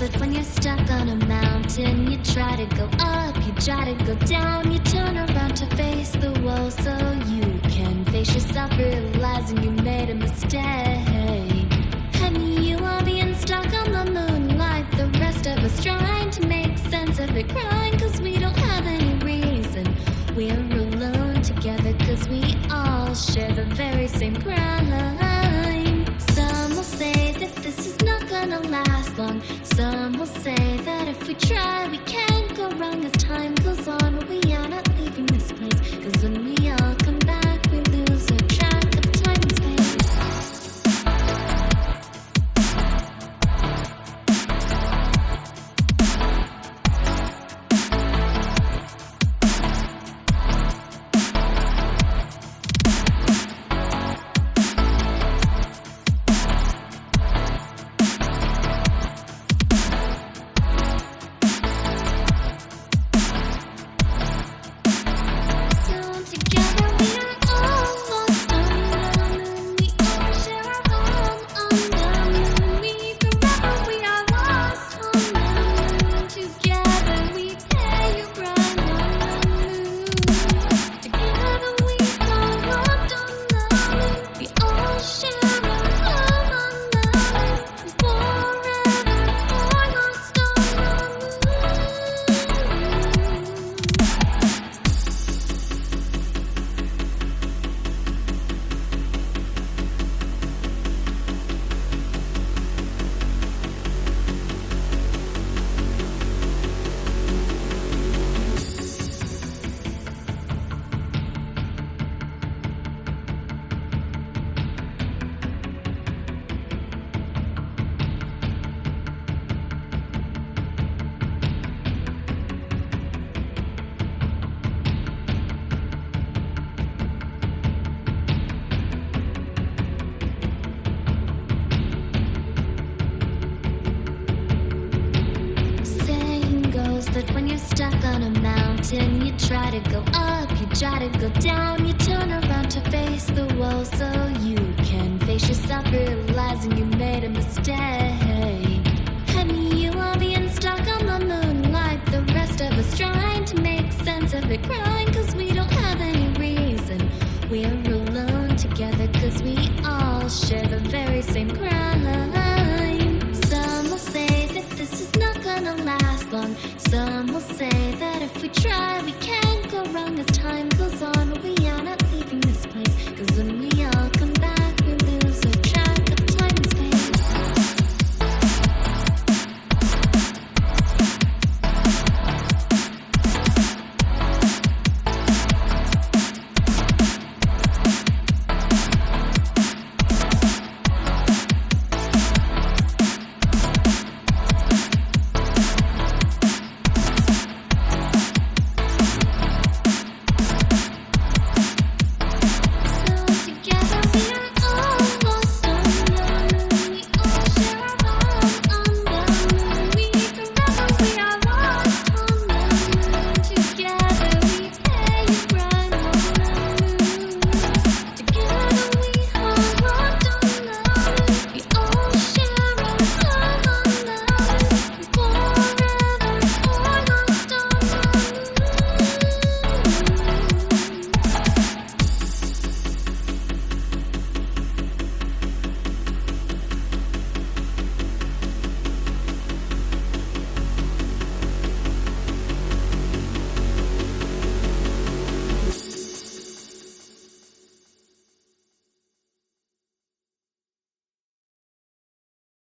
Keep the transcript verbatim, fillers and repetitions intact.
that when you're stuck on a mountain, you try to go up, you try to go down, you turn around to face the wall so you can face yourself, realizing you made a mistake. And you are being stuck on the moon like the rest of us, trying to make sense of it, crying cause we don't have any reason. We're alone together cause we all share the very same crime. Some will say that this is not gonna last long. Some will say that if we try we can't go wrong as time goes on. We are not leaving this place cause when we all come back we lose our track of time and space. That when you're stuck on a mountain, you try to go up, you try to go down, you turn around to face the wall so you can face yourself, realizing you made a mistake. And you are being stuck on the moon like the rest of us, trying to make sense of it, crying cause we don't have any reason. We're alone together cause we all share the very same crime. Some will say that this is not gonna last long. Some will say that if we try we can't go wrong as time goes on. We are not leaving this place cause when we